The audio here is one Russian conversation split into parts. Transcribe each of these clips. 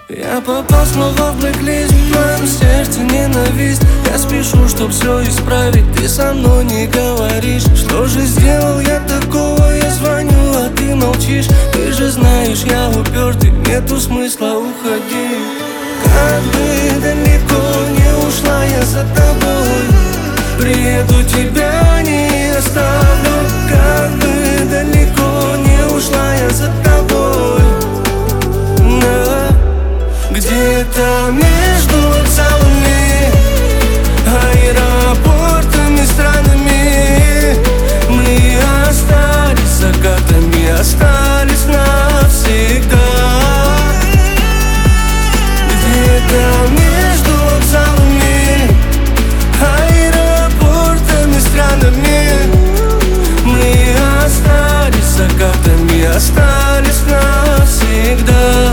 Я попал снова в блэк-лист, в моем сердце ненависть. Я спешу, чтоб все исправить, ты со мной не говоришь. Что же сделал я такого? Я звоню, а ты молчишь. Ты же знаешь, я упертый, нету смысла уходить. Как бы далеко не ушла я за тобой, приеду, тебя не оставлю. Как бы далеко не ушла я за тобой, где-то между вокзалами, аэропортами, странами мы остались закатами, остались навсегда. Где-то между вокзалами, аэропортами, странами мы остались закатами, остались навсегда.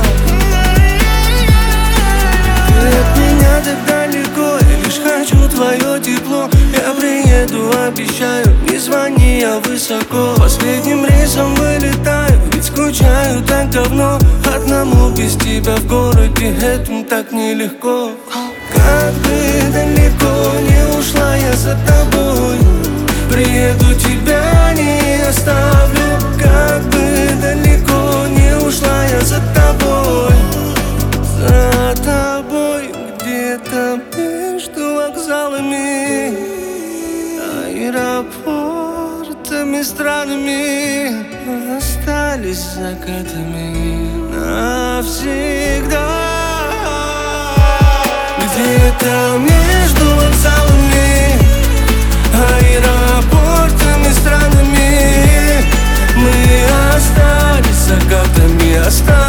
Так далеко, я лишь хочу твое тепло. Я приеду, обещаю, не звони, я высоко. Последним рейсом вылетаю, ведь скучаю так давно. Одному без тебя в городе, этому так нелегко. Как бы далеко не ушла я за тобой, приеду, тебя не оставлю. Как бы далеко не ушла я за тобой, за тобой. Где-то между вокзалами, аэропортами, странами остались закатами навсегда. Где-то между вокзалами, аэропортами, странами мы остались закатами, остались